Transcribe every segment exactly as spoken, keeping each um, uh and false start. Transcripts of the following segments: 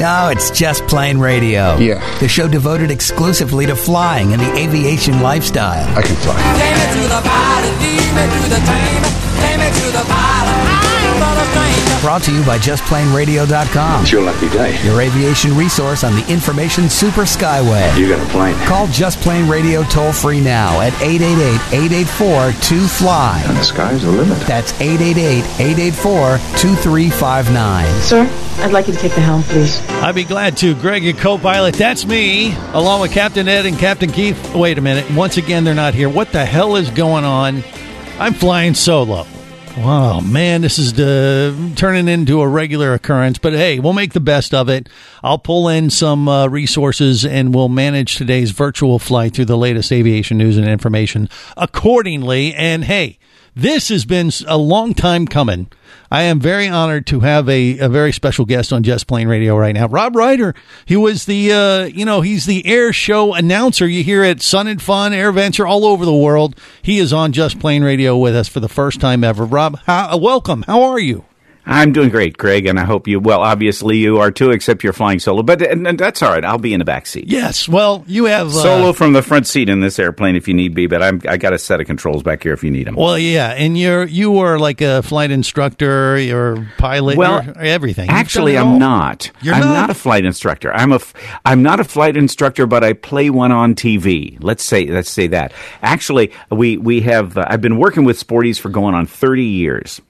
No, it's Just Plain Radio. Yeah. The show devoted exclusively to flying and the aviation lifestyle. I can fly. Take me to the pilot, lead me to the train. Take me to the pilot, I'm not a stranger. Brought to you by just plain radio dot com. It's your lucky day. Your aviation resource on the information super skyway. You got a plane. Call Just Plain Radio toll free now at eight eight eight, eight eight four, two fly. And the sky's the limit. That's eight eight eight, eight eight four, two three five nine. Sir, I'd like you to take the helm, please. I'd be glad to. Greg, your co-pilot. That's me, along with Captain Ed and Captain Keith. Wait a minute. Once again, they're not here. What the hell is going on? I'm flying solo. Wow, man, this is uh, turning into a regular occurrence. But, hey, we'll make the best of it. I'll pull in some uh, resources, and we'll manage today's virtual flight through the latest aviation news and information accordingly. And, hey, this has been a long time coming. I am very honored to have a, a very special guest on Just Plain Radio right now. Rob Ryder, he was the, uh, you know, he's the air show announcer you hear at Sun and Fun, Air Venture, all over the world. He is on Just Plain Radio with us for the first time ever. Rob, how, welcome. How are you? I'm doing great, Greg, and I hope you, well, obviously you are too, except you're flying solo, but and, and that's all right. I'll be in the back seat. Yes, well, you have... Uh, solo from the front seat in this airplane if you need be, but I'm, I got a set of controls back here if you need them. Well, yeah, and you're, you are like a flight instructor, you're a pilot, well, you're everything. Actually, I'm all. not. You're I'm not? not a flight instructor. I'm a, I'm not a flight instructor, but I play one on T V. Let's say, let's say that. Actually, we, we have, uh, I've been working with Sporties for going on thirty years.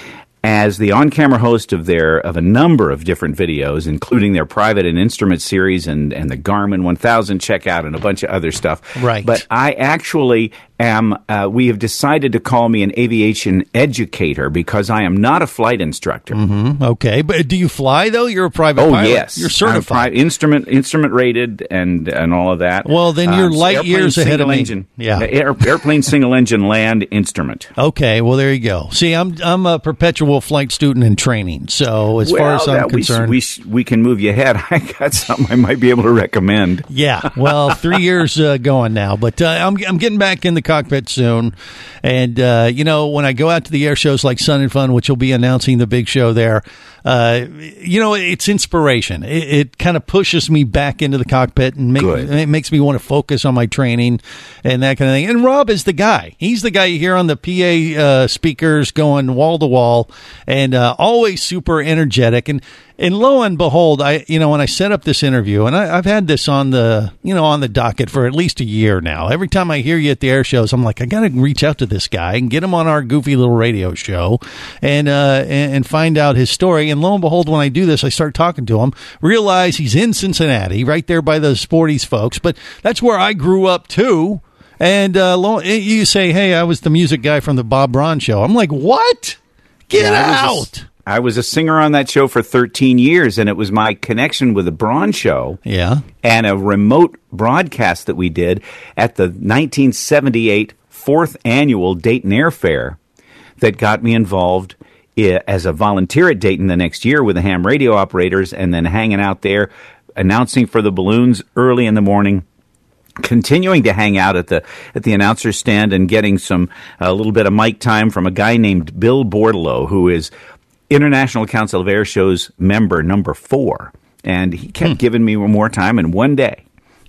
As the on-camera host of their of a number of different videos, including their private and instrument series and, and the Garmin one thousand checkout and a bunch of other stuff. Right. But I actually am, uh, we have decided to call me an aviation educator because I am not a flight instructor. Mm-hmm. Okay. But do you fly, though? You're a private oh, pilot. yes. You're certified. I'm pri- instrument, instrument rated and, and all of that. Well, then you're Um, light airplane years ahead of me. Engine, Yeah. Air, airplane single engine land instrument. Okay, well, there you go. See, I'm I'm a perpetual flight student in training, so as well, far as I'm that we, concerned... we, we can move you ahead. I got something I might be able to recommend. Yeah, well, three years uh, going now, but uh, I'm I'm getting back in the cockpit soon, and uh, you know, when I go out to the air shows like Sun and Fun, which will be announcing the big show there, uh, you know, it's inspiration. It, it kind of pushes me back into the cockpit and make, it makes me want to focus on my training and that kind of thing. And Rob is the guy. He's the guy you hear on the P A uh, speakers going wall to wall, and uh, always super energetic. And and lo and behold, I you know when I set up this interview, and I, I've had this on the you know on the docket for at least a year now. Every time I hear you at the air shows, I'm like, I got to reach out to this guy and get him on our goofy little radio show, and uh, and, and find out his story. And lo and behold, when I do this, I start talking to him, realize he's in Cincinnati, right there by the Sporties folks. But that's where I grew up too. And uh, lo- you say, hey, I was the music guy from the Bob Braun show. I'm like, what? Get Yeah, I out. was a- I was a singer on that show for thirteen years, and it was my connection with the Braun show Yeah. and a remote broadcast that we did at the nineteen seventy-eight fourth Annual Dayton Air Fair that got me involved i- as a volunteer at Dayton the next year with the ham radio operators, and then hanging out there, announcing for the balloons early in the morning, continuing to hang out at the at the announcer stand and getting some a little bit of mic time from a guy named Bill Bordelot, who is International Council of Air Shows member number four. And he kept Hmm. giving me more time. And one day,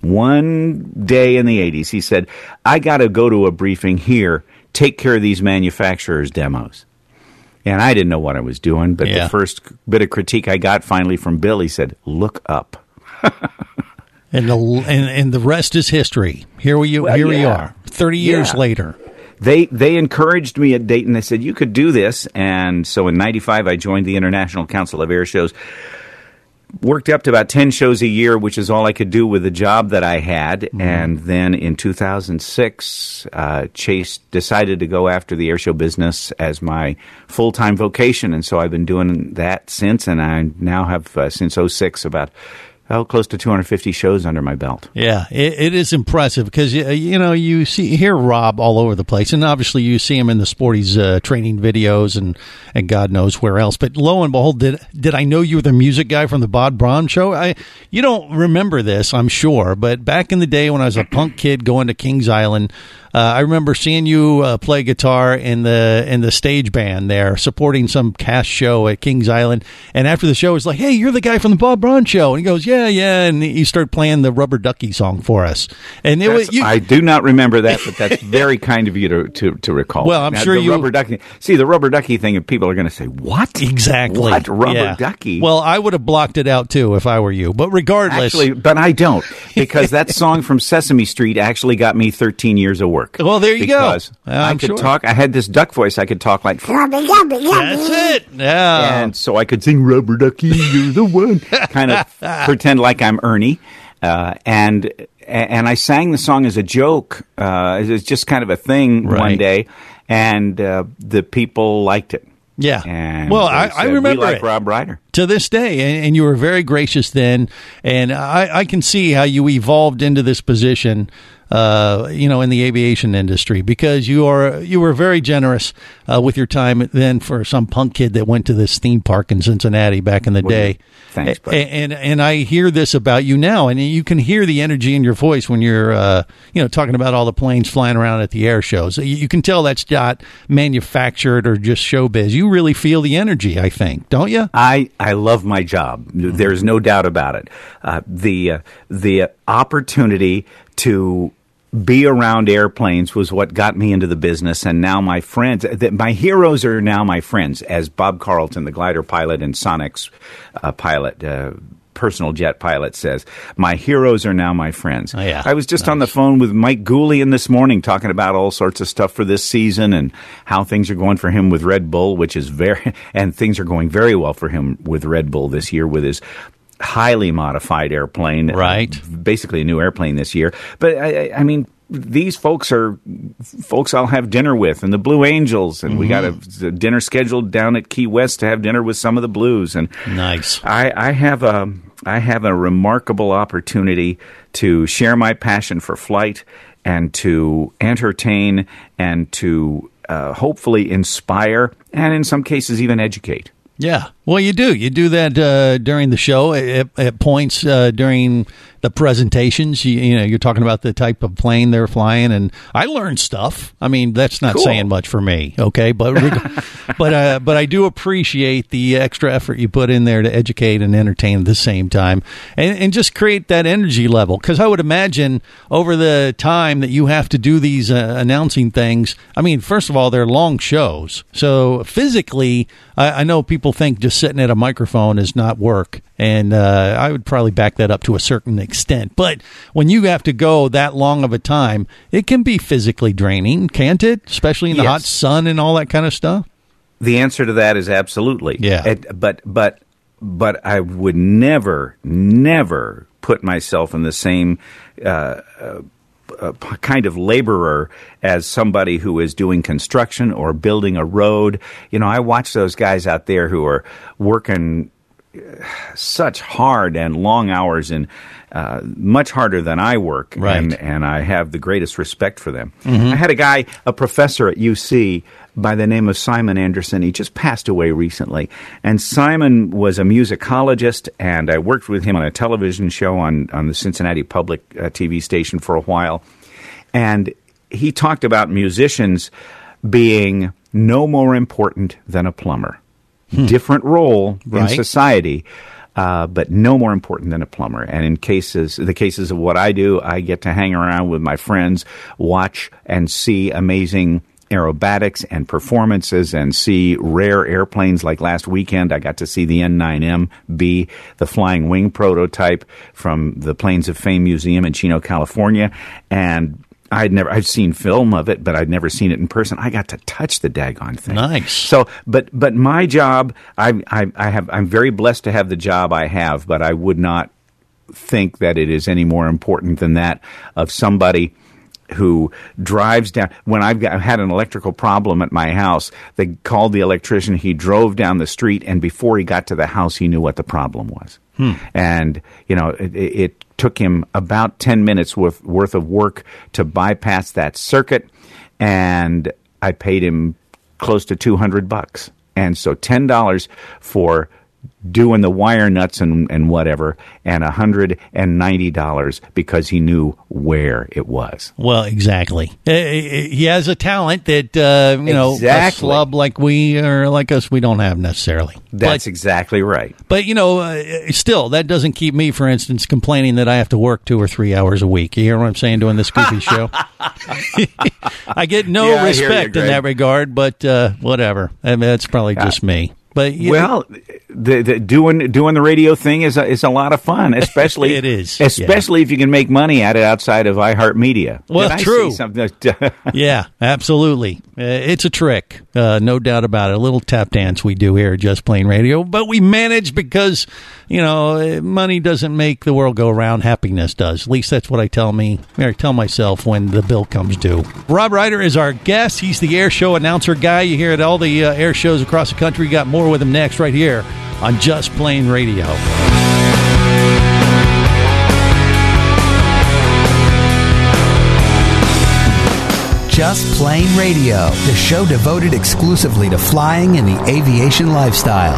one day in the eighties, he said, I got to go to a briefing here, take care of these manufacturers' demos. And I didn't know what I was doing, but Yeah. the first bit of critique I got finally from Bill, he said, look up. And the and, and the rest is history. Here we Well, here we yeah. are, thirty years Yeah. later. They they encouraged me at Dayton. They said, you could do this. And so in ninety-five, I joined the International Council of Air Shows. Worked up to about ten shows a year, which is all I could do with the job that I had. Mm-hmm. And then in two thousand six, uh, Chase decided to go after the airshow business as my full-time vocation. And so I've been doing that since. And I now have, uh, since oh six, about oh, close to two hundred fifty shows under my belt. Yeah, it, it is impressive because, you, you know, you see you hear Rob all over the place, and obviously you see him in the Sporties uh, training videos and, and God knows where else. But lo and behold, did did I know you were the music guy from the Bob Braun show? I You don't remember this, I'm sure, but back in the day when I was a punk kid going to Kings Island, Uh, I remember seeing you uh, play guitar in the in the stage band there, supporting some cast show at Kings Island. And after the show, it's like, "Hey, you're the guy from the Bob Braun Show." And he goes, "Yeah, yeah." And you start playing the Rubber Ducky song for us. And it was, you, I do not remember that, but that's very kind of you to to, to recall. Well, I'm now, sure the you Rubber Ducky. See, the Rubber Ducky thing, people are going to say, "What exactly? What Rubber yeah. Ducky?" Well, I would have blocked it out too if I were you. But regardless, actually, but I don't, because that song from Sesame Street actually got me thirteen years of work. Well, there you because go. I I'm could sure. talk. I had this duck voice. I could talk like, That's it. Yeah. and so I could sing "Rubber Ducky, you're the one," kind of pretend like I'm Ernie, uh, and and I sang the song as a joke. Uh, it was just kind of a thing Right. one day, and uh, the people liked it. Yeah. And Well, they I, I said, remember we like it. Rob Ryder. To this day, and, and you were very gracious then, and I, I can see how you evolved into this position, uh, you know, in the aviation industry, because you are you were very generous uh, with your time then for some punk kid that went to this theme park in Cincinnati back in the Well, day. thanks, A- buddy. and, and and I hear this about you now, and you can hear the energy in your voice when you're, uh, you know, talking about all the planes flying around at the air shows. You, you can tell that's not manufactured or just showbiz. You really feel the energy, I think, don't you? I, I love my job. There's no doubt about it. Uh, the uh, the opportunity to be around airplanes was what got me into the business, and now my friends, th- my heroes are now my friends, as Bob Carlton, the glider pilot and Sonic's uh, pilot, uh, personal jet pilot, says, "My heroes are now my friends." Oh, yeah. I was just Nice. on the phone with Mike Goulian this morning talking about all sorts of stuff for this season and how things are going for him with Red Bull, which is very, and things are going very well for him with Red Bull this year with his highly modified airplane. Right. Basically a new airplane this year. But I, I- I mean, these folks are folks I'll have dinner with, and the Blue Angels, and we got a, a dinner scheduled down at Key West to have dinner with some of the Blues. And Nice. I, I have a I have a remarkable opportunity to share my passion for flight and to entertain and to uh, hopefully inspire and in some cases even educate. Yeah. Well, you do. You do that uh, during the show at, at points uh, during the presentations. You, you know, you're talking about the type of plane they're flying, and I learned stuff. I mean, that's not Cool. saying much for me, okay? But reg- but uh, but I do appreciate the extra effort you put in there to educate and entertain at the same time, and, and just create that energy level. Because I would imagine over the time that you have to do these uh, announcing things, I mean, first of all, they're long shows, so physically, I, I know people think just sitting at a microphone is not work, and uh, I would probably back that up to a certain extent. But when you have to go that long of a time, it can be physically draining, can't it? Especially in the Yes. hot sun and all that kind of stuff. The answer to that is absolutely. Yeah. It- but but but I would never never put myself in the same uh, uh, uh, kind of laborer as somebody who is doing construction or building a road. You know, I watch those guys out there who are working such hard and long hours and uh, much harder than I work, Right. and, and I have the greatest respect for them. I had a guy, a professor at U C by the name of Simon Anderson. He just passed away recently, and Simon was a musicologist, and I worked with him on a television show on, on the Cincinnati Public uh, T V station for a while, and he talked about musicians being no more important than a plumber. Different role in Right. society, uh, but no more important than a plumber. And in cases, the cases of what I do, I get to hang around with my friends, watch and see amazing aerobatics and performances, and see rare airplanes. Like last weekend, I got to see the N nine M B, the flying wing prototype from the Planes of Fame Museum in Chino, California, and I'd never, I've seen film of it, but I'd never seen it in person. I got to touch the daggone thing. Nice. So, but but my job, I, I I have, I'm very blessed to have the job I have, but I would not think that it is any more important than that of somebody who drives down. When I've got, had an electrical problem at my house, they called the electrician. He drove down the street, and before he got to the house, he knew what the problem was. Hmm. And you know, it, it took him about ten minutes worth worth of work to bypass that circuit, and I paid him close to two hundred bucks. And so ten dollars for doing the wire nuts and, and whatever, and one hundred ninety dollars because he knew where it was. Well, exactly. He has a talent that, uh, you know, Exactly. a slub like we or like us, we don't have necessarily. That's But- exactly right. But, you know, uh, still, that doesn't keep me, for instance, complaining that I have to work two or three hours a week. You hear what I'm saying doing this goofy show? I get no Yeah, I hear you, respect in Greg. that regard, but uh, whatever. I mean, that's probably just me. But you Well, the, the doing doing the radio thing is a, is a lot of fun, especially It is, especially if you can make money at it outside of iHeartMedia. Well, Did I true. see something that- yeah, absolutely. Uh, it's a trick, uh, no doubt about it. A little tap dance we do here at Just Plain Radio, but we manage because, you know, uh, money doesn't make the world go around. Happiness does. At least that's what I tell me, or tell myself when the bill comes due. Rob Ryder is our guest. He's the air show announcer guy. You hear at all the uh, air shows across the country. Got more with him next right here on Just Plain Radio. Just Plain Radio, the show devoted exclusively to flying and the aviation lifestyle.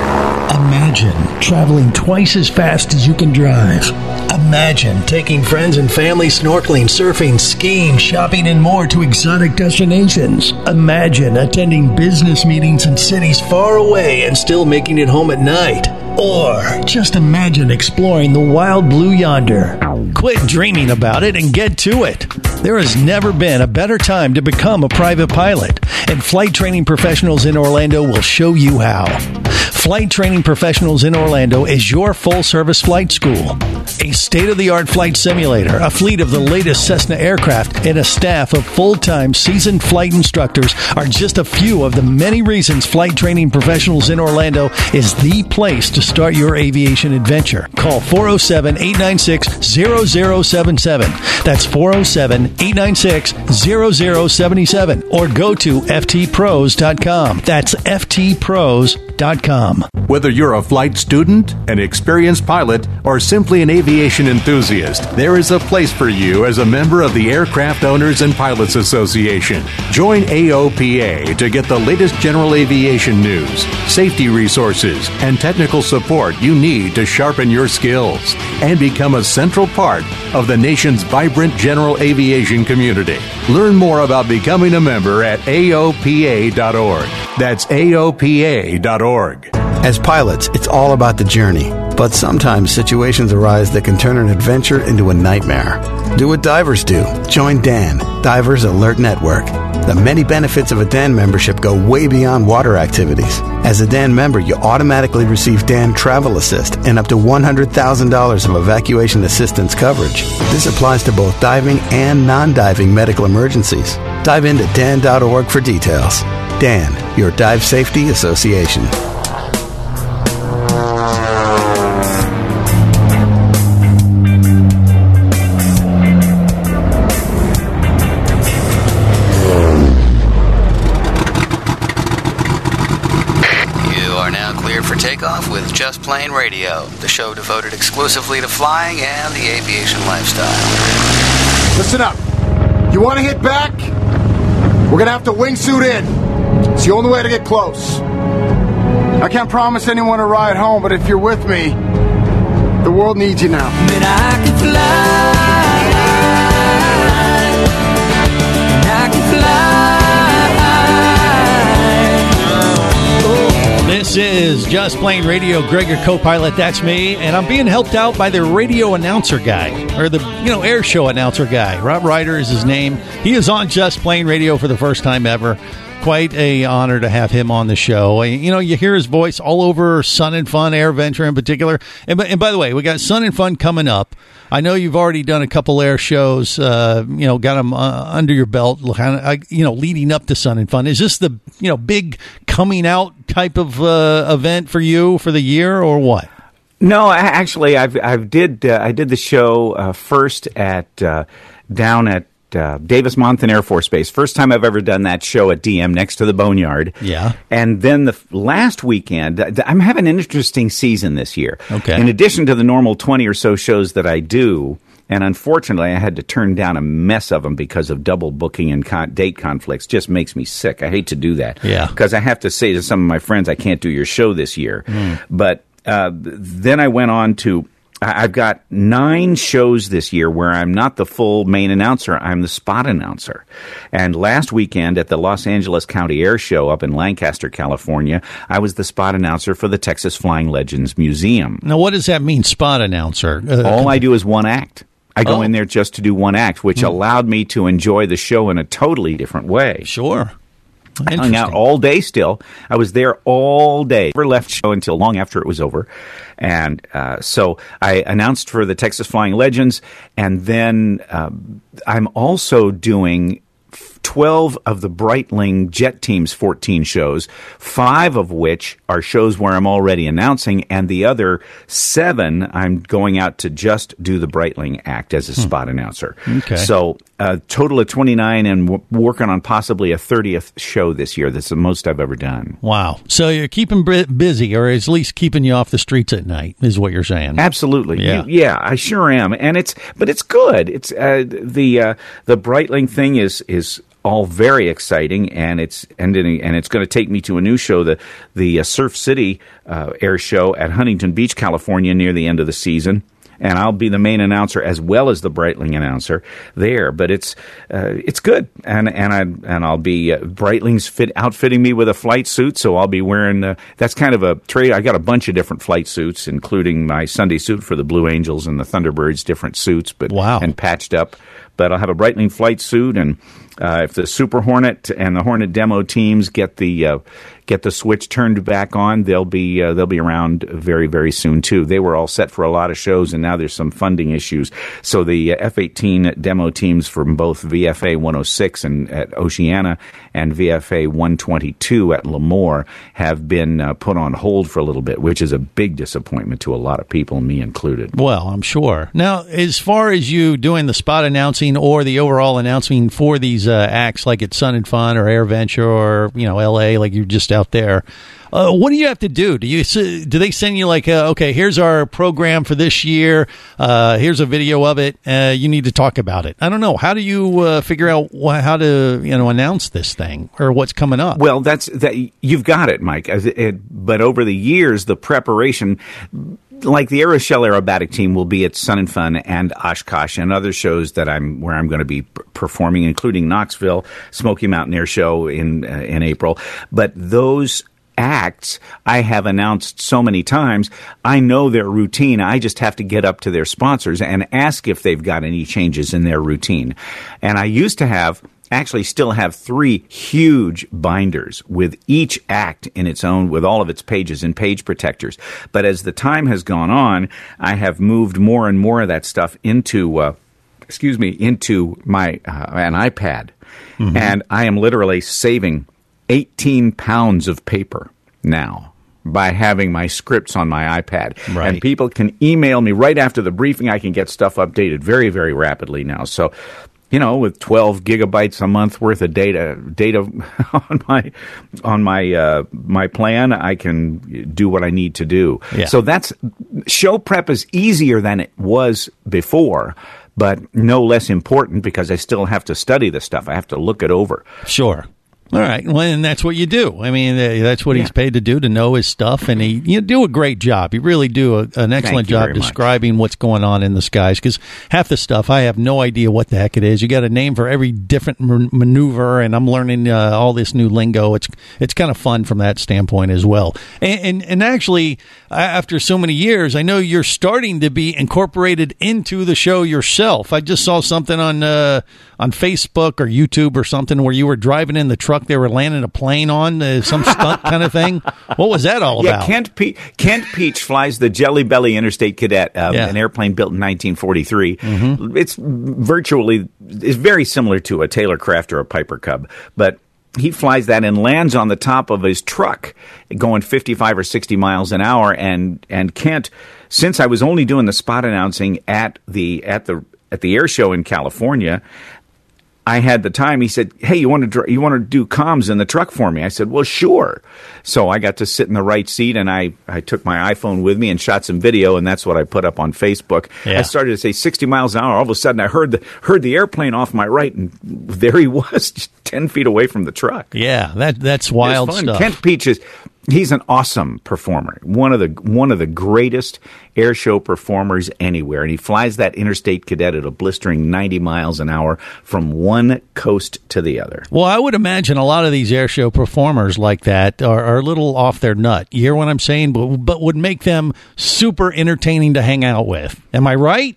Imagine traveling twice as fast as you can drive. Imagine taking friends and family snorkeling, surfing, skiing, shopping, and more to exotic destinations. Imagine attending business meetings in cities far away and still making it home at night. Or just imagine exploring the wild blue yonder. Quit dreaming about it and get to it. There has never been a better time to become a private pilot, and Flight Training Professionals in Orlando will show you how. Flight Training Professionals in Orlando is your full-service flight school. A state-of-the-art flight simulator, a fleet of the latest Cessna aircraft, and a staff of full-time seasoned flight instructors are just a few of the many reasons Flight Training Professionals in Orlando is the place to start your aviation adventure. Call four oh seven, eight nine six, zero zero seven seven. That's four oh seven, eight nine six, zero zero seven seven. Or go to F T pros dot com. That's F T pros dot com. Whether you're a flight student, an experienced pilot, or simply an aviation enthusiast, there is a place for you as a member of the Aircraft Owners and Pilots Association. Join A O P A to get the latest general aviation news, safety resources, and technical support you need to sharpen your skills and become a central part of the nation's vibrant general aviation community. Learn more about becoming a member at A O P A dot org. That's A O P A dot org. As pilots, it's all about the journey. But sometimes situations arise that can turn an adventure into a nightmare. Do what divers do. Join D A N, Divers Alert Network. The many benefits of a D A N membership go way beyond water activities. As a D A N member, you automatically receive D A N Travel Assist and up to one hundred thousand dollars of evacuation assistance coverage. This applies to both diving and non-diving medical emergencies. Dive into D A N dot org for details. D A N, your Dive Safety Association. Takeoff with Just Plain Radio, the show devoted exclusively to flying and the aviation lifestyle. Listen up. You want to hit back? We're going to have to wingsuit in. It's the only way to get close. I can't promise anyone a ride home, but if you're with me, the world needs you now. Then I can fly. I can fly. This is Just Plain Radio. Greg, your co-pilot, that's me, and I'm being helped out by the radio announcer guy, or the you know air show announcer guy. Rob Ryder is his name. He is on Just Plain Radio for the first time ever. Quite a honor to have him on the show. You know, you hear his voice all over Sun and Fun, Air Venture in particular. And, and by the way, we got Sun and Fun coming up. I know you've already done a couple air shows, uh, you know, got them uh, under your belt, kind of, you know, leading up to Sun and Fun. Is this the, you know, big coming out type of uh, event for you for the year, or what? No, I- actually, I've I've did uh, I did the show uh, first at uh, down at uh, Davis Monthan Air Force Base. First time I've ever done that show at D M next to the Boneyard. Yeah. And then the f- last weekend, th- I'm having an interesting season this year. Okay. In addition to the normal twenty or so shows that I do And unfortunately, I had to turn down a mess of them because of double booking and con- date conflicts. Just makes me sick. I hate to do that. Yeah. Because I have to say to some of my friends, I can't do your show this year. Mm. But uh, then I went on to, I've got nine shows this year where I'm not the full main announcer. I'm the spot announcer. And last weekend at the Los Angeles County Air Show up in Lancaster, California, I was the spot announcer for the Texas Flying Legends Museum. Now, what does that mean, spot announcer? Uh, All I do is one act. I go Oh. in there just to do one act, which mm. allowed me to enjoy the show in a totally different way. Sure. I hung out all day still. I was there all day. Never left show until long after it was over. And uh, so I announced for the Texas Flying Legends, and then um, I'm also doing twelve of the Breitling Jet Team's fourteen shows, five of which are shows where I'm already announcing, and the other seven I'm going out to just do the Breitling act as a hmm. spot announcer. Okay. So a total of twenty-nine, and w- working on possibly a thirtieth show this year. That's the most I've ever done. Wow. So you're keeping b- busy, or at least keeping you off the streets at night, is what you're saying. Absolutely. Yeah, you, yeah I sure am. And it's, but it's good. It's uh, the uh, the Breitling thing is is all very exciting, and it's ending, and it's going to take me to a new show, the the uh, Surf City uh, Air Show at Huntington Beach, California, near the end of the season. And I'll be the main announcer as well as the Breitling announcer there. But it's uh, it's good, and and I and I'll be uh, Breitling's fit outfitting me with a flight suit, so I'll be wearing uh, that's kind of a trade. I got a bunch of different flight suits, including my Sunday suit for the Blue Angels and the Thunderbirds, different suits, but wow. and patched up. But I'll have a Breitling flight suit, and uh, if the Super Hornet and the Hornet demo teams get the uh, get the switch turned back on, they'll be uh, they'll be around very very soon too. They were all set for a lot of shows, and now there's some funding issues. So the uh, F eighteen demo teams from both V F A one oh six and at Oceana and V F A one twenty-two at Lemoore have been uh, put on hold for a little bit, which is a big disappointment to a lot of people, me included. Well, I'm sure. Now, as far as you doing the spot announcing or the overall announcing for these uh, acts like at Sun and Fun or Air Venture or, you know, L A, like you're just out there, uh, what do you have to do? Do you do they send you like, uh, okay, here's our program for this year, uh, here's a video of it, uh, you need to talk about it? I don't know. How do you uh, figure out wh- how to, you know, announce this thing or what's coming up? Well, that's that. You've got it, Mike. It, it, but over the years, the preparation, like the Aeroshell Aerobatic Team will be at Sun and Fun and Oshkosh and other shows that I'm where I'm going to be p- performing, including Knoxville, Smoky Mountain Air Show in uh, in April. But those acts I have announced so many times, I know their routine. I just have to get up to their sponsors and ask if they've got any changes in their routine. And I used to have actually still have three huge binders with each act in its own, with all of its pages and page protectors. But as the time has gone on, I have moved more and more of that stuff into, uh, excuse me, into my uh, an iPad. Mm-hmm. And I am literally saving eighteen pounds of paper now by having my scripts on my iPad. Right. And people can email me right after the briefing. I can get stuff updated very, very rapidly now. So, you know, with twelve gigabytes a month worth of data data on my on my uh, my plan, I can do what I need to do. Yeah. So that's show prep is easier than it was before, but no less important because I still have to study the stuff. I have to look it over. Sure. All right. Well, and that's what you do. I mean, uh, that's what Yeah. he's paid to do, to know his stuff. And he, you do a great job. You really do a, an excellent you job very much. describing what's going on in the skies. Because half the stuff, I have no idea what the heck it is. You got a name for every different man- maneuver, and I'm learning uh, all this new lingo. It's it's kind of fun from that standpoint as well. And, and, and actually, uh, after so many years, I know you're starting to be incorporated into the show yourself. I just saw something on uh, on Facebook or YouTube or something where you were driving in the truck they were landing a plane on, uh, some stunt kind of thing. What was that all Yeah, about? Kent, Pe- Kent Peach flies the Jelly Belly Interstate Cadet, uh, Yeah. an airplane built in nineteen forty-three. Mm-hmm. It's virtually, it's very similar to a Taylor Craft or a Piper Cub, but he flies that and lands on the top of his truck going fifty-five or sixty miles an hour. And, and Kent, since I was only doing the spot announcing at the, at the, at the air show in California, I had the time. He said, "Hey, you want to dr- you want to do comms in the truck for me?" I said, "Well, sure." So I got to sit in the right seat, and I, I took my iPhone with me and shot some video, and that's what I put up on Facebook. Yeah. I started to say sixty miles an hour. All of a sudden, I heard the heard the airplane off my right, and there he was, just ten feet away from the truck. Yeah, that that's wild It was fun. stuff. Kent Peach is. He's an awesome performer, one of the one of the greatest air show performers anywhere, and he flies that Interstate Cadet at a blistering ninety miles an hour from one coast to the other. Well, I would imagine a lot of these air show performers like that are, are a little off their nut. You hear what I'm saying? But, but would make them super entertaining to hang out with. Am I right?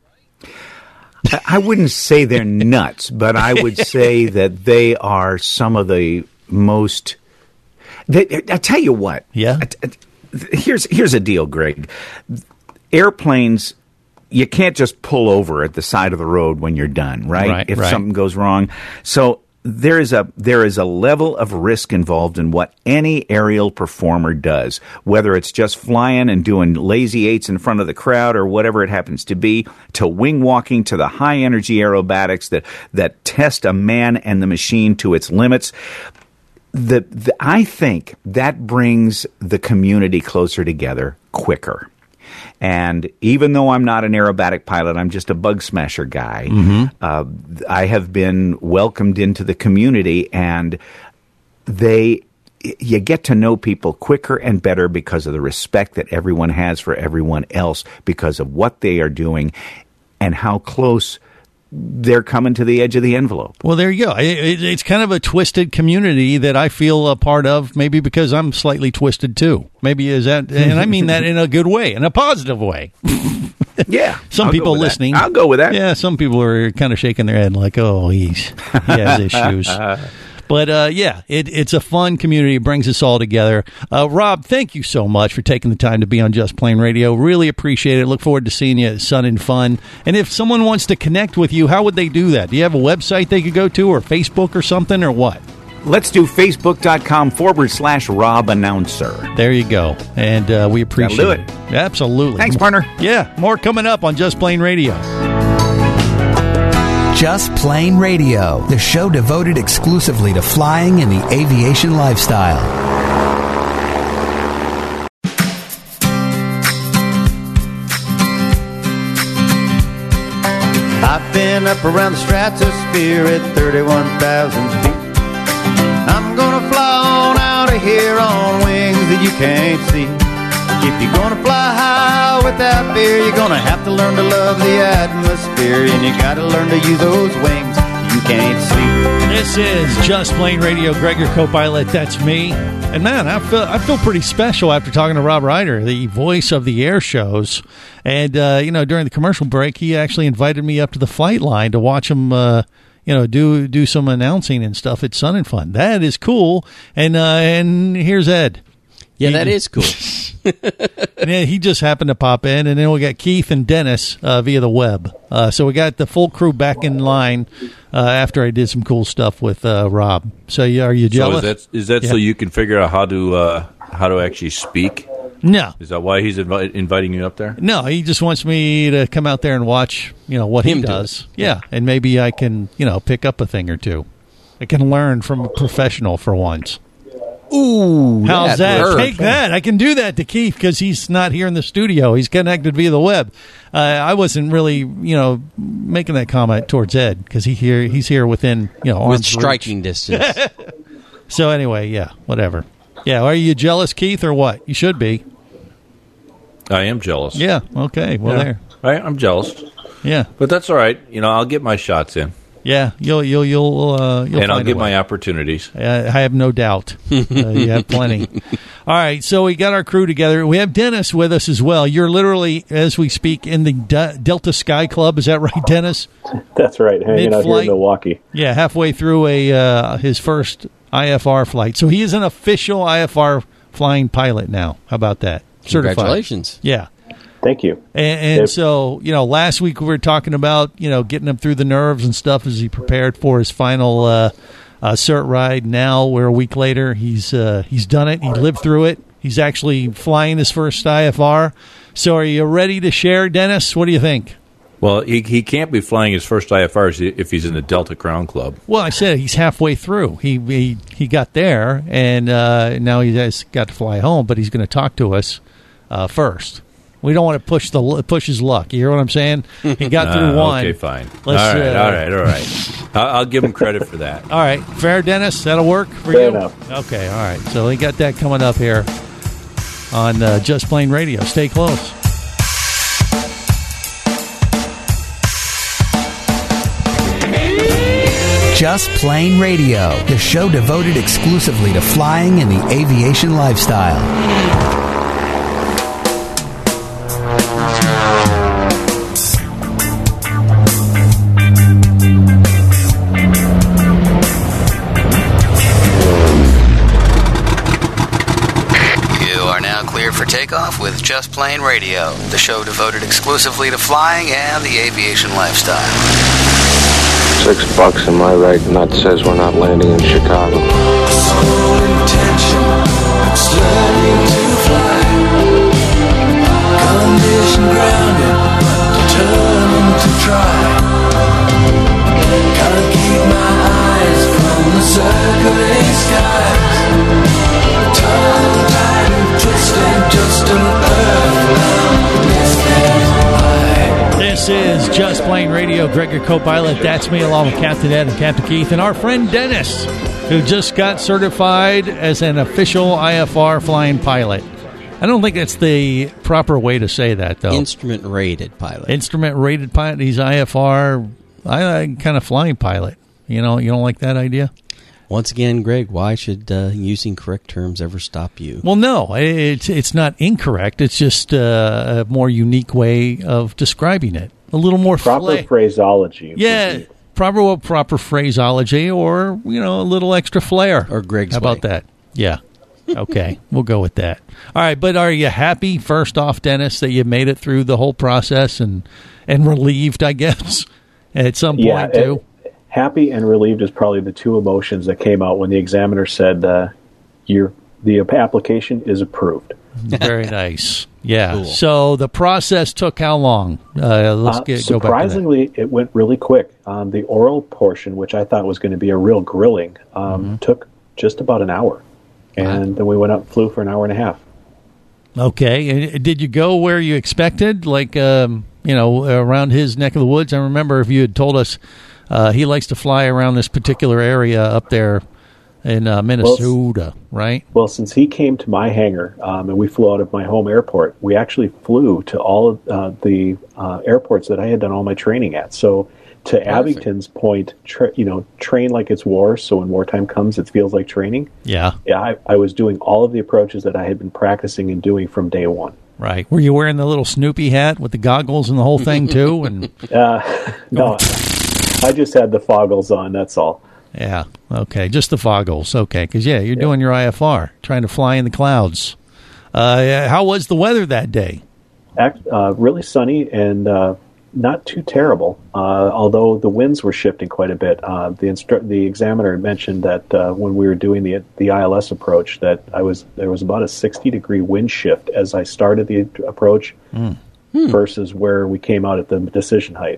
I wouldn't say they're nuts, but I would say that they are some of the most... They, I tell you what. Yeah. Here's here's a deal, Greg. Airplanes, you can't just pull over at the side of the road when you're done, right? Right, if right. something goes wrong. So there is a there is a level of risk involved in what any aerial performer does, whether it's just flying and doing lazy eights in front of the crowd or whatever it happens to be, to wing walking, to the high energy aerobatics that that test a man and the machine to its limits. The, the I think that brings the community closer together quicker. And even though I'm not an aerobatic pilot, I'm just a bug smasher guy. Mm-hmm. Uh, I have been welcomed into the community, and they you get to know people quicker and better because of the respect that everyone has for everyone else because of what they are doing and how close they're coming to the edge of the envelope. Well, there you go. It, it, it's kind of a twisted community that I feel a part of, maybe because I'm slightly twisted too. Maybe is that, and I mean that in a good way, in a positive way. Yeah. Some I'll people go with listening. that. I'll go with that. Yeah, some people are kind of shaking their head like, oh, he's, he has issues. But, uh, yeah, it, it's a fun community. It brings us all together. Uh, Rob, thank you so much for taking the time to be on Just Plain Radio. Really appreciate it. Look forward to seeing you at Sun and Fun. And if someone wants to connect with you, how would they do that? Do you have a website they could go to, or Facebook or something, or what? Let's do Facebook.com forward slash Rob Announcer. There you go. And uh, we appreciate That'll do it. it. Absolutely. Thanks, partner. Yeah, more coming up on Just Plain Radio. Just Plain Radio, the show devoted exclusively to flying and the aviation lifestyle. I've been up around the stratosphere at thirty-one thousand feet. I'm gonna fly on out of here on wings that you can't see. If you're gonna fly high without fear, you're gonna have to learn to love the atmosphere, and you gotta learn to use those wings you can't see. This is Just Plain Radio. Greg, your co-pilot, that's me. And man, I feel I feel pretty special after talking to Rob Ryder, the voice of the air shows. And uh, you know, during the commercial break, he actually invited me up to the flight line to watch him, uh, you know, do do some announcing and stuff at Sun and Fun. That is cool. And uh, and here's Ed. Yeah, he, that is cool. And yeah, he just happened to pop in, and then we got Keith and Dennis uh, via the web. Uh, so we got the full crew back in line uh, after I did some cool stuff with uh, Rob. So you, are you jealous? So is that, is that yeah. so you can figure out how to uh, how to actually speak? No. Is that why he's invi- inviting you up there? No, he just wants me to come out there and watch, you know, what Him he do does. it. Yeah, and maybe I can, you know, pick up a thing or two. I can learn from a professional for once. Ooh, how's that? Hurt. Take that. I can do that to Keith because he's not here in the studio. He's connected via the web. Uh, I wasn't really, you know, making that comment towards Ed because he here he's here within, you know, arm's With striking reach. distance. So anyway, yeah, whatever. Yeah, are you jealous, Keith, or what? You should be. I am jealous. Yeah. Okay. Well, Yeah. there. I, I'm jealous. Yeah. But that's all right. You know, I'll get my shots in. Yeah, you'll you'll you'll uh, you'll and I'll find get a way. my opportunities. I I have no doubt. Uh, you have plenty. All right, so we got our crew together. We have Dennis with us as well. You're literally, as we speak, in the De- Delta Sky Club. Is that right, Dennis? That's right. Hanging out here in Milwaukee. Yeah, halfway through a uh, his first I F R flight. So he is an official I F R flying pilot now. How about that? Certified. Congratulations. Yeah. Thank you. And, and Yep. so, you know, last week we were talking about, you know, getting him through the nerves and stuff as he prepared for his final uh, uh, cert ride. Now we're a week later. He's uh, he's done it. He lived through it. He's actually flying his first I F R. So are you ready to share, Dennis? What do you think? Well, he he can't be flying his first I F Rs if he's in the Delta Crown Club. Well, I said he's halfway through. He he, he got there, and uh, now he has got to fly home, but he's going to talk to us uh, first. We don't want to push the push his luck. You hear what I'm saying? He got through uh, one. Okay, fine. Let's, all right, uh, all right, all right. I'll, I'll give him credit for that. All right. Fair, Dennis? That'll work for Fair you? enough. Okay, all right. So we got that coming up here on uh, Just Plain Radio. Stay close. Just Plain Radio, the show devoted exclusively to flying and the aviation lifestyle. You are now cleared for takeoff with Just Plain Radio, the show devoted exclusively to flying and the aviation lifestyle. Six bucks in my rate nut says we're not landing in Chicago. Sole intention, it's learning to fly. Condition grounded, but determined to try. Can't keep my eyes from the circling skies. Tongue tied and twisted, just an earthbound misfit. This is Just Plain Radio. Greg, your co-pilot. That's me, along with Captain Ed and Captain Keith, and our friend Dennis, who just got certified as an official I F R flying pilot. I don't think that's the proper way to say that, though. Instrument-rated pilot. Instrument-rated pilot. He's I F R, I, I kind of flying pilot. You know, you don't like that idea? Once again, Greg, why should uh, using correct terms ever stop you? Well, no, it's it's not incorrect. It's just uh, a more unique way of describing it. A little more proper fla- phraseology. Yeah, proper proper phraseology, or you know, a little extra flair. Or Greg's How about way. that? Yeah. Okay, we'll go with that. All right, but are you happy, first off, Dennis, that you made it through the whole process and and relieved, I guess, at some point Yeah, too? it- Happy and relieved is probably the two emotions that came out when the examiner said uh, your the application is approved. Very nice. Yeah. Cool. So the process took how long? Uh, let's Uh, get go back to that. surprisingly, it went really quick. Um, the oral portion, which I thought was going to be a real grilling, um, Mm-hmm. took just about an hour, and then we went up and flew for an hour and a half. Okay. And did you go where you expected? Like, um, you know, around his neck of the woods? I remember if you had told us uh, he likes to fly around this particular area up there in uh, Minnesota, right? Well, since he came to my hangar um, and we flew out of my home airport, we actually flew to all of uh, the uh, airports that I had done all my training at. So, to Perfect. Abington's point, tra- you know, train like it's war. So when wartime comes, it feels like training. Yeah. Yeah, I, I was doing all of the approaches that I had been practicing and doing from day one. Right. Were you wearing the little Snoopy hat with the goggles and the whole thing too? And Uh, no, I just had the foggles on. That's all. yeah. Okay. Just the foggles. Okay. Because yeah, you're doing your I F R, trying to fly in the clouds. Uh, how was the weather that day? Act, uh, really sunny and uh, not too terrible. Uh, although the winds were shifting quite a bit. Uh, the instru- the examiner mentioned that uh, when we were doing the the I L S approach, that I was there was about a sixty degree wind shift as I started the approach Mm. versus where we came out at the decision height.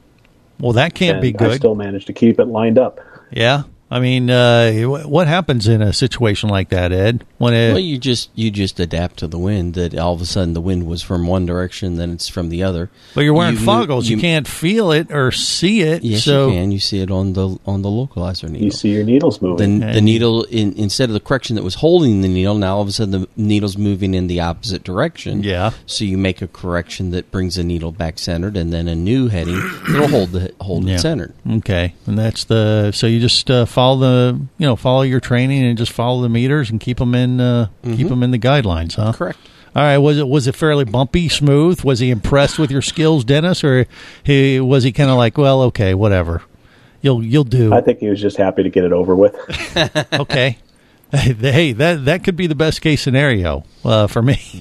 Well, that can't And be good. I still managed to keep it lined up. Yeah. I mean, uh, wh- what happens in a situation like that, Ed? When it, Well, you just you just adapt to the wind. That all of a sudden the wind was from one direction, then it's from the other. but you're wearing You- foggles, you, you- can't feel it or see it. Yes, so you can. You see it on the on the localizer needle. You see your needles moving. The, the needle, in, instead of the correction that was holding the needle, now all of a sudden the needle's moving in the opposite direction. Yeah. So you make a correction that brings the needle back centered, and then a new heading that'll hold the hold Yeah. it centered. Okay, and that's the so you just uh, follow the you know follow your training and just follow the meters and keep them in uh, keep them in the guidelines, huh? Correct. All right. Was it was it fairly bumpy, smooth? Was he impressed with your skills, Dennis, or he was he kind of like, well, okay, whatever, you'll you'll do. I think he was just happy to get it over with. Okay. Hey, that that could be the best case scenario uh, for me.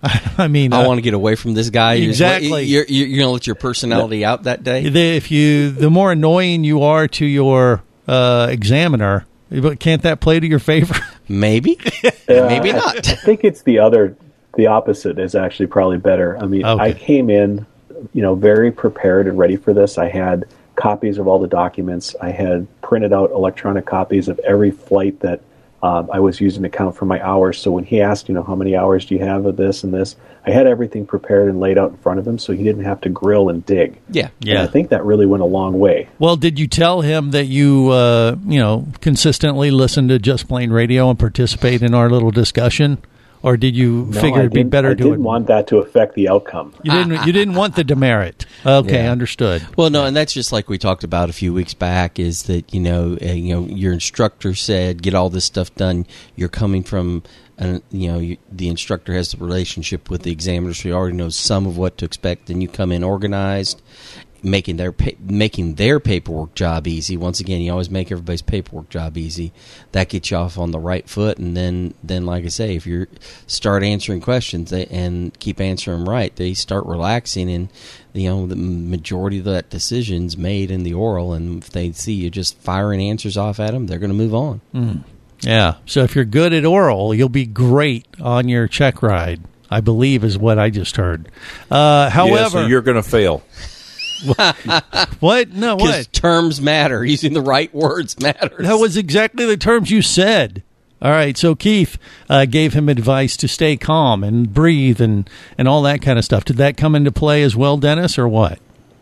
I mean, I uh, want to get away from this guy. You're- Exactly. You're, you're, you're going to let your personality out that day? the, if you the more annoying you are to your uh, examiner, but can't that play to your favor? Maybe, Uh, maybe I- not. I think it's the other, the opposite is actually probably better. I mean, Okay. I came in you know, very prepared and ready for this. I had copies of all the documents. I had printed out electronic copies of every flight that um, I was using to count for my hours. So when he asked, you know, how many hours do you have of this and this, I had everything prepared and laid out in front of him, so he didn't have to grill and dig. Yeah, yeah. And I think that really went a long way. Well, did you tell him that you, uh, you know, consistently listen to Just Plain Radio and participate in our little discussion? Or did you No, figure I it'd be didn't- better I to didn't want that to affect the outcome. You didn't. You didn't want the demerit. Okay, Yeah. understood. Well, no, and that's just like we talked about a few weeks back. Is that you know, uh, you know, your instructor said get all this stuff done. You're coming from, an, you know, you, the instructor has the relationship with the examiner, so he already knows some of what to expect. Then you come in organized, making their pa- making their paperwork job easy. Once again, you always make everybody's paperwork job easy. That gets you off on the right foot, and then, then like I say, if you start answering questions they, and keep answering them right, they start relaxing, and you know the majority of that decision's made in the oral. And if they see you just firing answers off at them, they're going to move on. Mm. Yeah. So if you're good at oral, you'll be great on your check ride, I believe, is what I just heard. Uh, however, yeah, so you're going to fail. What? No, Because what? terms matter. Using the right words matters. That was exactly the terms you said. All right, so Keith uh, gave him advice to stay calm and breathe and, and all that kind of stuff. Did that come into play as well, Dennis, or what?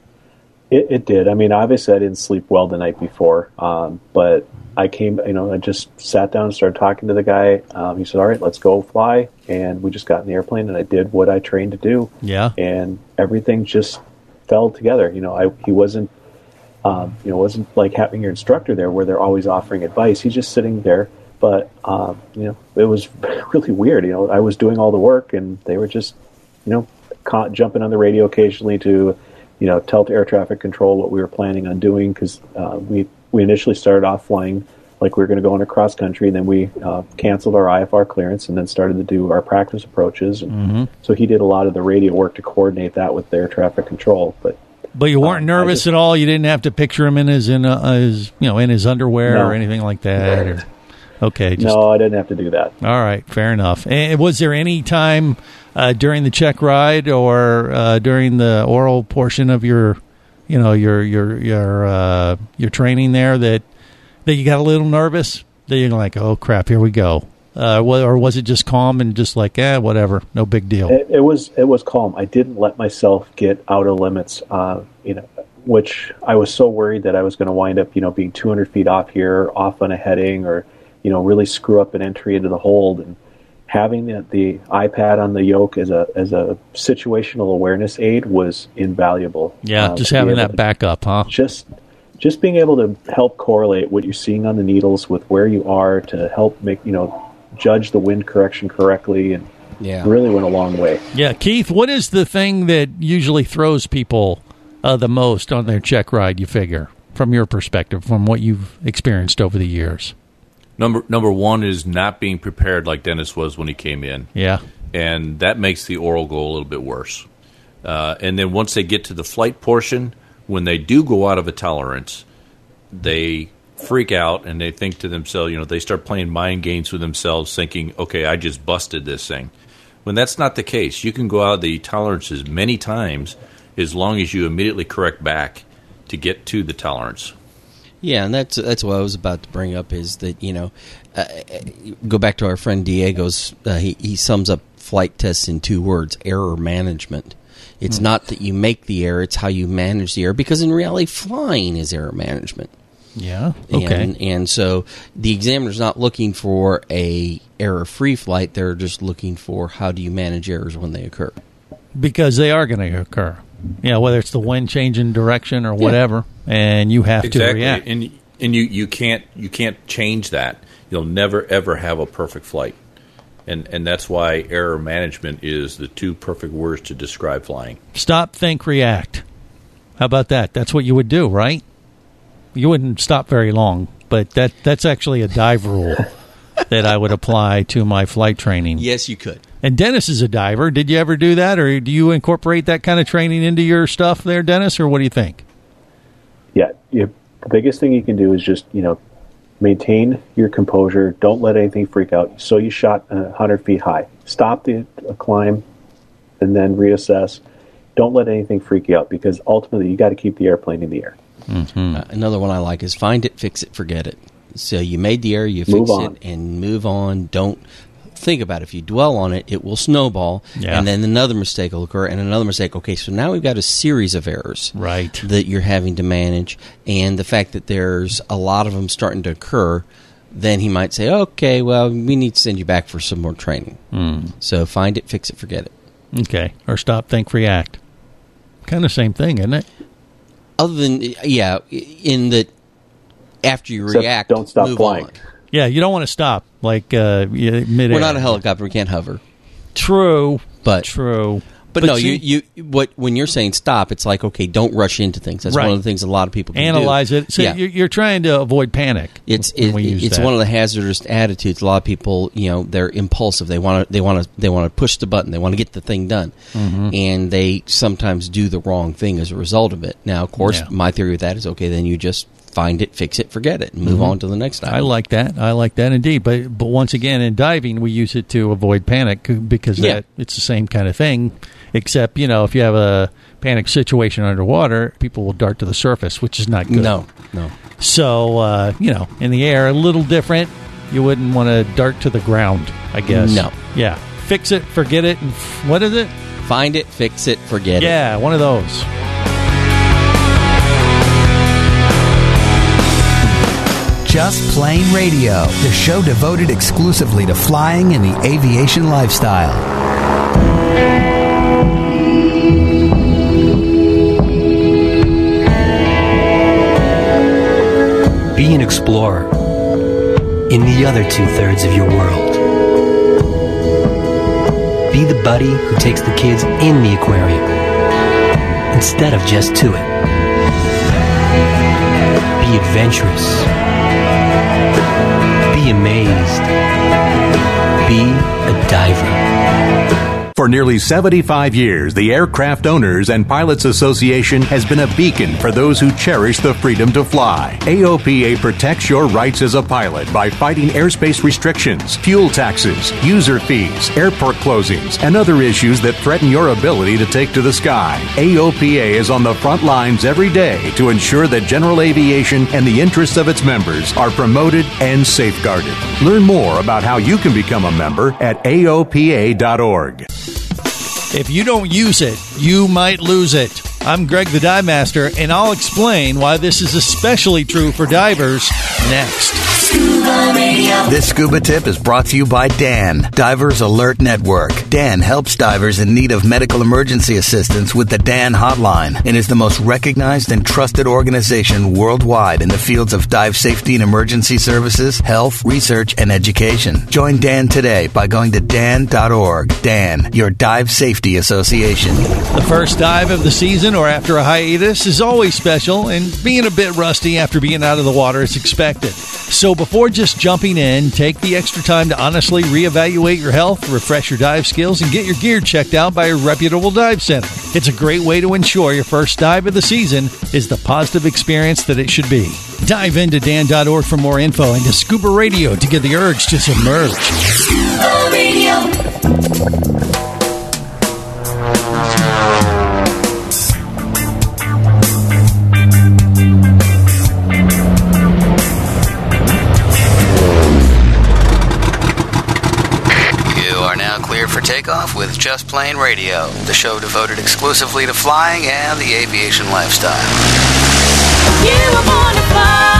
It, it did. I mean, obviously, I didn't sleep well the night before, um, but I came, you know, I just sat down and started talking to the guy. Um, he said, all right, let's go fly. And we just got in the airplane, and I did what I trained to do. Yeah. And everything just fell together. You know, I he wasn't, um, you know, wasn't like having your instructor there where they're always offering advice. He's just sitting there. But, um, you know, it was really weird. You know, I was doing all the work, and they were just, you know, caught, jumping on the radio occasionally to, you know, tell to air traffic control what we were planning on doing, because uh, we, we initially started off flying like we were going to go into cross country, and then we uh, canceled our I F R clearance and then started to do our practice approaches. And Mhm. so he did a lot of the radio work to coordinate that with air traffic control. But But you weren't Um, nervous I just- at all? You didn't have to picture him in his, in uh, his you know, in his underwear No. or anything like that? Or, okay. Just, no, I didn't have to do that. All right, fair enough. And was there any time uh, during the check ride or uh, during the oral portion of your, you know, your your your uh, your training there that that you got a little nervous? That you're like, oh crap, here we go, uh, wh- or was it just calm and just like, eh, whatever, no big deal? It, it was it was calm. I didn't let myself get out of limits. Uh, you know, which I was so worried that I was going to wind up, you know, being two hundred feet off here, off on a heading, or you know, really screw up an entry into the hold. And having the, the iPad on the yoke as a as a situational awareness aid was invaluable. Yeah, Uh, just to be having able that to- backup, huh? Just just being able to help correlate what you're seeing on the needles with where you are to help make, you know, judge the wind correction correctly, and Yeah. really went a long way. Yeah, Keith, what is the thing that usually throws people uh, the most on their check ride, you figure, from your perspective, from what you've experienced over the years? Number number one is not being prepared like Dennis was when he came in. Yeah. And that makes the oral go a little bit worse. Uh, and then once they get to the flight portion, when they do go out of a tolerance, they freak out and they think to themselves, you know, they start playing mind games with themselves thinking, okay, I just busted this thing. When that's not the case. You can go out of the tolerances many times as long as you immediately correct back to get to the tolerance. Yeah, and that's that's what I was about to bring up is that, you know, uh, go back to our friend Diego's, uh, he, he sums up flight tests in two words, error management. It's Hmm. not that you make the error, it's how you manage the error, because in reality, flying is error management. Yeah, okay. And, and so the examiner's not looking for a error-free flight, they're just looking for how do you manage errors when they occur. Because they are going to occur. Yeah, whether it's the wind changing direction or whatever, and you have exactly. to react. And and you, you can't you can't change that. You'll never ever have a perfect flight. And and that's why error management is the two perfect words to describe flying. Stop, think, react. How about that? That's what you would do, right? You wouldn't stop very long, but that that's actually a dive rule that I would apply to my flight training. Yes, you could. And Dennis is a diver. Did you ever do that, or do you incorporate that kind of training into your stuff there, Dennis, or what do you think? Yeah, you, the biggest thing you can do is just, you know, maintain your composure. Don't let anything freak out. So you shot uh, one hundred feet high. Stop the uh, climb and then reassess. don't let anything freak you out, because ultimately you got to keep the airplane in the air. Mm-hmm. Uh, another one I like is find it, fix it, forget it. So you made the error, you Move fix on. it, and move on. Don't think about it. If you dwell on it, it will snowball, Yeah. and then another mistake will occur, and another mistake. Okay, so now we've got a series of errors right. that you're having to manage, and the fact that there's a lot of them starting to occur, then he might say, okay, well, we need to send you back for some more training. Mm. So find it, fix it, forget it. Okay. Or stop, think, react. Kind of same thing, isn't it? Other than, yeah, in that after you Except react, don't stop move flying. on. Yeah, you don't want to stop, like uh, mid-air. We're not a helicopter. We can't hover. True. But True. But, But no, see- you, you what when you're saying stop, it's like, okay, don't rush into things. That's Right. one of the things a lot of people can Analyze do. it. So yeah. you're, you're trying to avoid panic. It's when it, we use it's that. one of the hazardous attitudes. A lot of people, you know, they're impulsive. They want to they want to they want to push the button. They want to get the thing done, Mhm. and they sometimes do the wrong thing as a result of it. Now, of course, Yeah. my theory with that is, okay, then you just find it, fix it, forget it, and move Mhm. on to the next item. I like that. I like that indeed. But but once again, in diving, we use it to avoid panic because Yeah. that, it's the same kind of thing. Except, you know, if you have a panic situation underwater, people will dart to the surface, which is not good. No, no. So, uh, you know, in the air, a little different. You wouldn't want to dart to the ground, I guess. No. Yeah. Fix it, forget it, and f- what is it? Find it, fix it, forget it. Yeah, one of those. Just Plain Radio, the show devoted exclusively to flying and the aviation lifestyle. Be an explorer in the other two-thirds of your world. Be the buddy who takes the kids in the aquarium instead of just to it. Be adventurous. Be amazed. Be a diver. For nearly seventy-five years, the Aircraft Owners and Pilots Association has been a beacon for those who cherish the freedom to fly. A O P A protects your rights as a pilot by fighting airspace restrictions, fuel taxes, user fees, airport closings, and other issues that threaten your ability to take to the sky. A O P A is on the front lines every day to ensure that general aviation and the interests of its members are promoted and safeguarded. Learn more about how you can become a member at A O P A dot org. If you don't use it, you might lose it. I'm Greg the Dive Master, and I'll explain why this is especially true for divers next. Scuba Radio. This scuba tip is brought to you by Dan, Divers Alert Network. Dan helps divers in need of medical emergency assistance with the Dan Hotline and is the most recognized and trusted organization worldwide in the fields of dive safety and emergency services, health, research, and education. Join Dan today by going to dan dot org. Dan, your dive safety association. The first dive of the season or after a hiatus is always special, and being a bit rusty after being out of the water is expected. So before just jumping in, take the extra time to honestly reevaluate your health, refresh your dive skills, and get your gear checked out by a reputable dive center. It's a great way to ensure your first dive of the season is the positive experience that it should be. Dive into dan dot org for more info and to Scuba Radio to get the urge to submerge. Scuba Radio. Cleared for takeoff with Just Plain Radio, the show devoted exclusively to flying and the aviation lifestyle. You were born to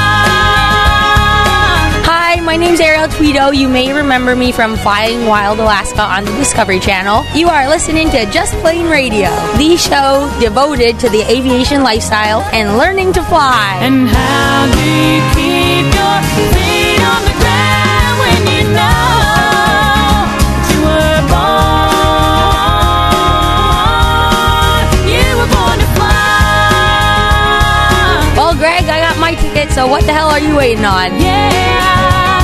fly. Hi, my name's Ariel Tweedo. You may remember me from Flying Wild Alaska on the Discovery Channel. You are listening to Just Plain Radio, the show devoted to the aviation lifestyle and learning to fly. And how do you keep your feet on the ground when you know Greg, I got my ticket, so what the hell are you waiting on? Yeah.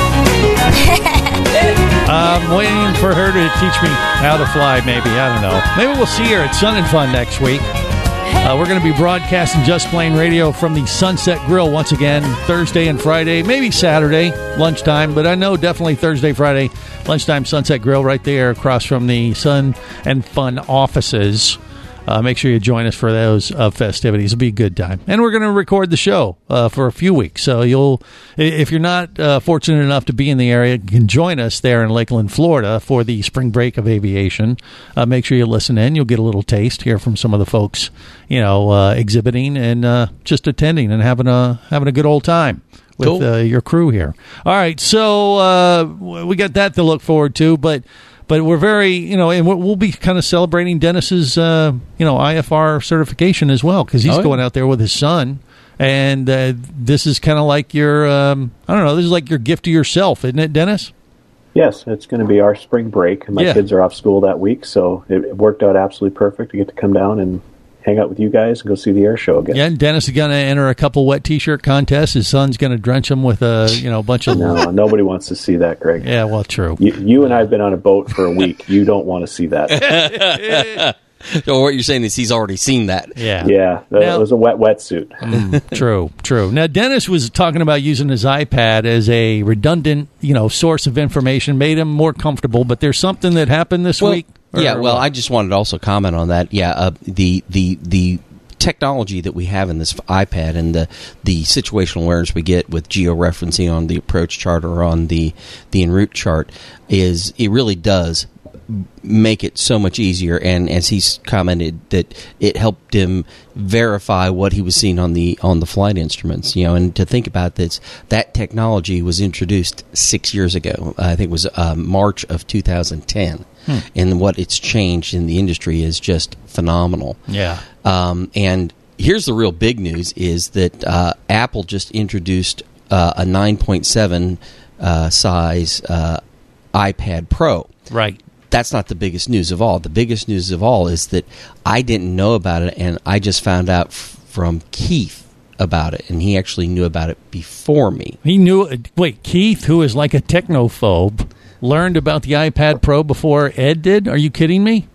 I'm waiting for her to teach me how to fly, maybe. I don't know. Maybe we'll see her at Sun and Fun next week. Uh, we're going to be broadcasting Just Plain Radio from the Sunset Grill once again, Thursday and Friday, maybe Saturday, lunchtime, but I know definitely Thursday, Friday, lunchtime, Sunset Grill right there across from the Sun and Fun offices. uh, make sure you join us for those uh, festivities. It'll be a good time. And we're going to record the show uh, for a few weeks. So you'll, if you're not uh, fortunate enough to be in the area, you can join us there in Lakeland, Florida for the spring break of aviation. Uh, make sure you listen in. You'll get a little taste, hear from some of the folks, you know, uh, exhibiting and uh, just attending and having a having a good old time with Cool. uh, your crew here. All right, so uh, we got that to look forward to, but but we're very, you know, and we'll be kind of celebrating Dennis's, uh, you know, I F R certification as well, because he's Oh, yeah. going out there with his son, and uh, this is kind of like your, um, I don't know, this is like your gift to yourself, isn't it, Dennis? Yes, it's going to be our spring break. My Yeah. kids are off school that week, so it, it worked out absolutely perfect to get to come down and hang out with you guys and go see the air show again. Yeah, and Dennis is going to enter a couple wet T-shirt contests. His son's going to drench him with a, you know, a bunch of... No, nobody wants to see that, Greg. Yeah, well, true. You, you and I have been on a boat for a week. You don't want to see that. So what you're saying is he's already seen that. Yeah. Yeah, that Now- was a wet wetsuit. Mm, true, true. Now, Dennis was talking about using his iPad as a redundant, you know, source of information, made him more comfortable. But there's something that happened this Well, week. Or- yeah, well, I just wanted to also comment on that. Yeah, uh, the the the technology that we have in this iPad and the the situational awareness we get with georeferencing on the approach chart or on the the en route chart is it really does make it so much easier. And as he's commented, that it helped him verify what he was seeing on the on the flight instruments. You know, and to think about this, that technology was introduced six years ago. I think it was uh, March of two thousand ten. Hmm. And what it's changed in the industry is just phenomenal. Yeah. Um, and here's the real big news is that uh, Apple just introduced uh, a nine point seven uh, size uh, iPad Pro. Right. That's not the biggest news of all. The biggest news of all is that I didn't know about it, and I just found out f- from Keith about it, and he actually knew about it before me. He knew. Wait, Keith, who is like a technophobe, learned about the iPad Pro before Ed did? Are you kidding me?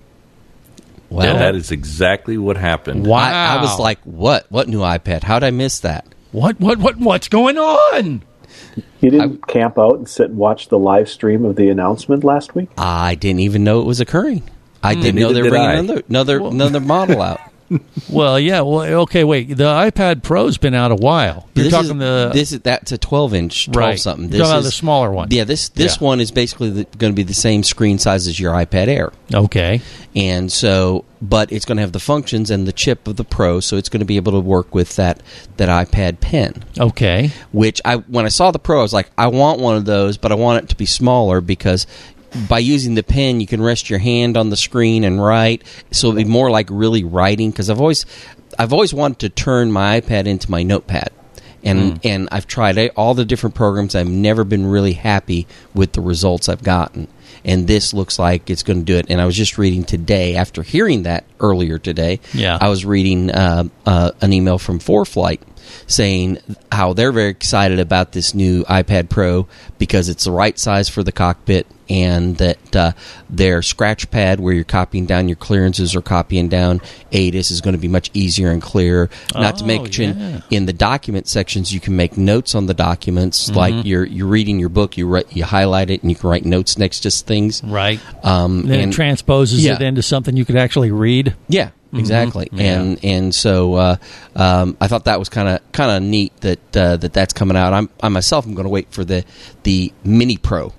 Well, yeah, that is exactly what happened. Wow. I, I was like, what? What new iPad? How'd I miss that? What? What? What? What's going on? You didn't camp out and sit and watch the live stream of the announcement last week? I didn't even know it was occurring. I Hmm. didn't know they Neither were did bringing I. another another, another model out. Well, yeah. Well, okay. Wait. The iPad Pro's been out a while. You're this talking is, the this is that's a twelve inch, twelve right. something. You're This talking about is the smaller one. Yeah, this this Yeah. one is basically going to be the same screen size as your iPad Air. Okay. And so, but it's going to have the functions and the chip of the Pro, so it's going to be able to work with that that iPad Pen. Okay. Which I when I saw the Pro, I was like, I want one of those, but I want it to be smaller because by using the pen, you can rest your hand on the screen and write. So it'll be more like really writing. Because I've always, I've always wanted to turn my iPad into my notepad, and Mm. and I've tried all the different programs. I've never been really happy with the results I've gotten. And this looks like it's going to do it. And I was just reading today, after hearing that earlier today, Yeah. I was reading uh, uh, an email from ForeFlight saying how they're very excited about this new iPad Pro because it's the right size for the cockpit, and that uh, their scratch pad where you're copying down your clearances or copying down A T I S is going to be much easier and clearer. Not to Oh, mention, yeah. in the document sections, you can make notes on the documents. Mhm. Like you're you're reading your book, you write, you highlight it, and you can write notes next to things. Right. Um, And then and- it transposes yeah. it into something you could actually read. Yeah, exactly. Mhm. Yeah. And and so uh, um, I thought that was kind of kind of neat that uh, that that's coming out. I'm I myself am going to wait for the the Mini Pro.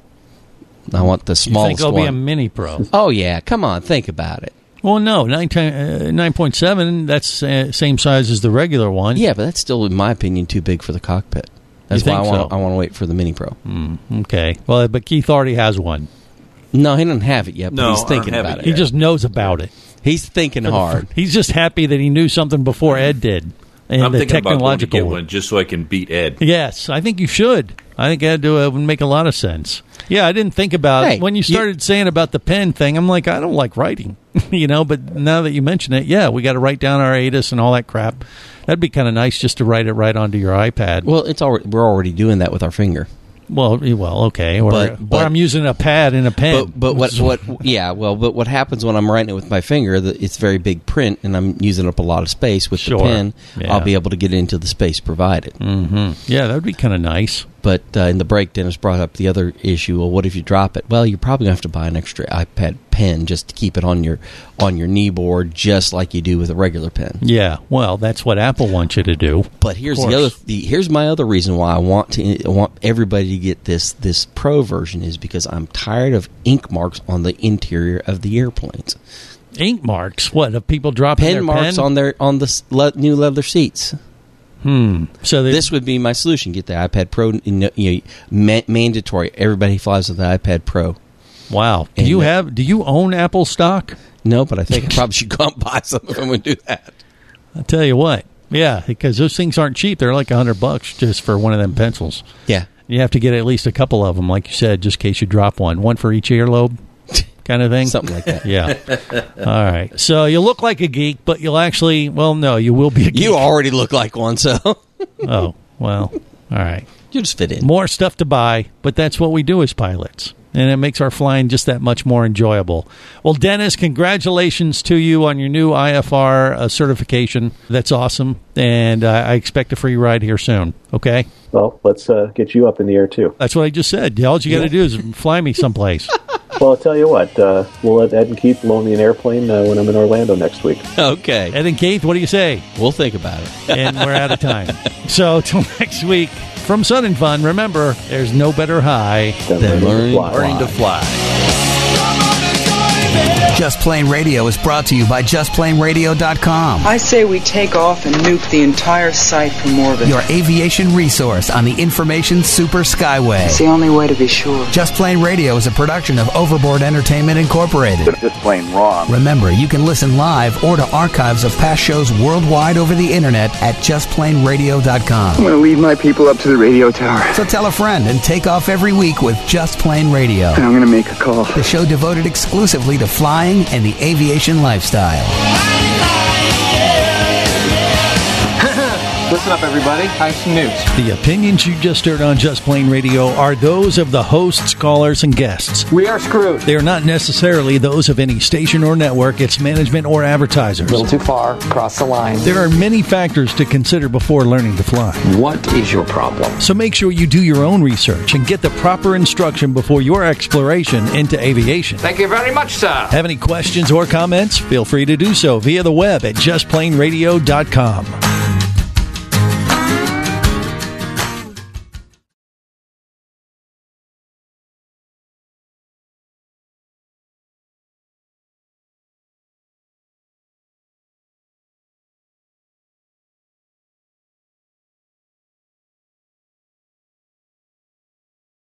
I want the You smallest think it'll one. be a Mini Pro? Oh yeah, come on, think about it. Well, no, nine point seven. That's uh, same size as the regular one. Yeah, but that's still, in my opinion, too big for the cockpit. That's You why I think want so? I want to wait for the Mini Pro. Mm, okay. Well, but Keith already has one. No, he doesn't have it yet, but No, he's I don't thinking have about it it. He just knows about it. He's thinking hard. He's just happy that he knew something before Ed did. And I'm the thinking about going to technological get one just so I can beat Ed. Yes, I think you should. I think Ed uh, would make a lot of sense. Yeah, I didn't think about Hey, it. When you you- started saying about the pen thing, I'm like, I don't like writing. you know, but now that you mention it, yeah, we got to write down our A T I S and all that crap. That'd be kind of nice just to write it right onto your iPad. Well, it's already, we're already doing that with our finger. Well, well, okay. Or, But- or but- I'm using a pad and a pen. But, but what, what, yeah, well, but what happens when I'm writing it with my finger, the, it's very big print, and I'm using up a lot of space. With Sure. the pen, Yeah. I'll be able to get into the space provided. hmm Yeah, that would be kind of nice. But uh, in the break, Dennis brought up the other issue. Well, what if you drop it? Well, you're probably going to have to buy an extra iPad pen just to keep it on your on your knee board, just like you do with a regular pen. Yeah, well, that's what Apple wants you to do. But here's the other. The, here's my other reason why I want to I want everybody to get this this Pro version is because I'm tired of ink marks on the interior of the airplanes. Ink marks? What? Of people dropping pen their marks pen? on their on the le- new leather seats. Hmm. So this would be my solution: get the iPad Pro. You know, you know, ma- mandatory. Everybody flies with the iPad Pro. Wow. Do And, you uh, have? Do you own Apple stock? No, but I think I probably should go out and buy some of them and do that. I'll tell you what. Yeah, because those things aren't cheap. They're like a hundred bucks just for one of them pencils. Yeah. You have to get at least a couple of them, like you said, just in case you drop one. One for each earlobe, kind of thing. Something like that. Yeah. All right. So you look like a geek, but you'll actually, well, no, you will be a geek. You already look like one, so. Oh, well, all right. You just fit in. More stuff to buy, but that's what we do as pilots. And it makes our flying just that much more enjoyable. Well, Dennis, congratulations to you on your new I F R uh, certification. That's awesome. And uh, I expect a free ride here soon. Okay? Well, let's uh, get you up in the air, too. That's what I just said. All you got to do is fly me someplace. Well, I'll tell you what. Uh, we'll let Ed and Keith loan me an airplane uh, when I'm in Orlando next week. Okay. Ed and Keith, what do you say? We'll think about it. And we're out of time. So, till next week, from Sun and Fun, remember, there's no better high than learning, learning to fly. Just Plain Radio is brought to you by just plain radio dot com. I say we take off and nuke the entire site from orbit. Your aviation resource on the information super skyway. It's the only way to be sure. Just Plain Radio is a production of Overboard Entertainment Incorporated. It's just plain wrong. Remember, you can listen live or to archives of past shows worldwide over the internet at just plain radio dot com. I'm going to leave my people up to the radio tower. So tell a friend and take off every week with Just Plain Radio. And I'm going to make a call. The show devoted exclusively to flying and the aviation lifestyle. Listen up, everybody. I have some news. The opinions you just heard on Just Plain Radio are those of the hosts, callers, and guests. We are screwed. They are not necessarily those of any station or network, its management, or advertisers. A little too far. Cross the line. There are many factors to consider before learning to fly. What is your problem? So make sure you do your own research and get the proper instruction before your exploration into aviation. Thank you very much, sir. Have any questions or comments? Feel free to do so via the web at just plain radio dot com.